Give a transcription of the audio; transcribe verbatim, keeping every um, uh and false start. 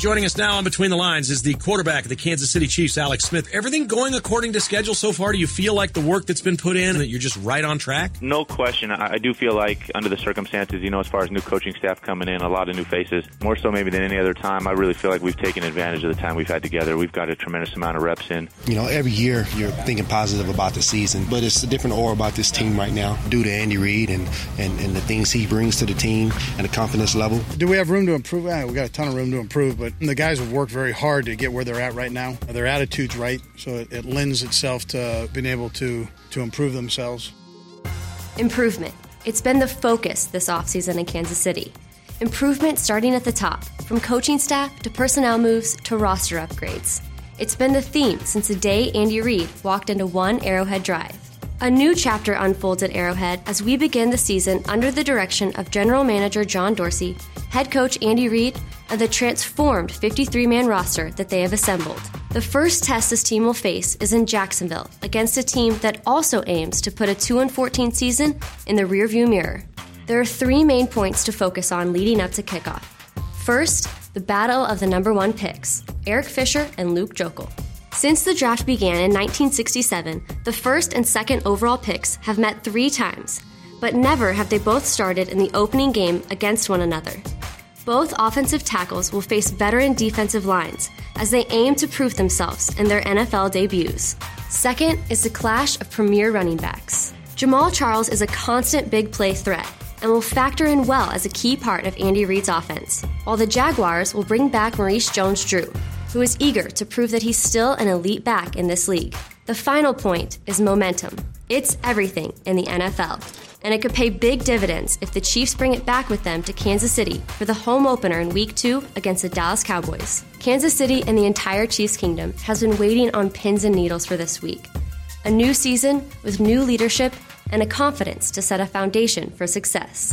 Joining us now on Between the Lines is the quarterback of the Kansas City Chiefs, Alex Smith. Everything going according to schedule so far? Do you feel like the work that's been put in, that you're just right on track? No question. I, I do feel like under the circumstances, you know, as far as new coaching staff coming in, a lot of new faces, more so maybe than any other time, I really feel like we've taken advantage of the time we've had together. We've got a tremendous amount of reps in. You know, every year you're thinking positive about the season, but it's a different aura about this team right now due to Andy Reid and, and, and the things he brings to the team and the confidence level. Do we have room to improve? Eh, we got a ton of room to improve, but the guys have worked very hard to get where they're at right now. Their attitude's right, so it, it lends itself to being able to, to improve themselves. Improvement. It's been the focus this offseason in Kansas City. Improvement starting at the top, from coaching staff to personnel moves to roster upgrades. It's been the theme since the day Andy Reid walked into One Arrowhead Drive. A new chapter unfolds at Arrowhead as we begin the season under the direction of General Manager John Dorsey, head coach Andy Reid, and the transformed fifty-three man roster that they have assembled. The first test this team will face is in Jacksonville against a team that also aims to put a two and fourteen season in the rearview mirror. There are three main points to focus on leading up to kickoff. First, the battle of the number one picks, Eric Fisher and Luke Joeckel. Since the draft began in nineteen sixty-seven, the first and second overall picks have met three times, but never have they both started in the opening game against one another. Both offensive tackles will face veteran defensive lines as they aim to prove themselves in their N F L debuts. Second is the clash of premier running backs. Jamaal Charles is a constant big play threat and will factor in well as a key part of Andy Reid's offense, while the Jaguars will bring back Maurice Jones-Drew, who is eager to prove that he's still an elite back in this league. The final point is momentum. It's everything in the N F L, and it could pay big dividends if the Chiefs bring it back with them to Kansas City for the home opener in Week two against the Dallas Cowboys. Kansas City and the entire Chiefs Kingdom has been waiting on pins and needles for this week. A new season with new leadership and a confidence to set a foundation for success.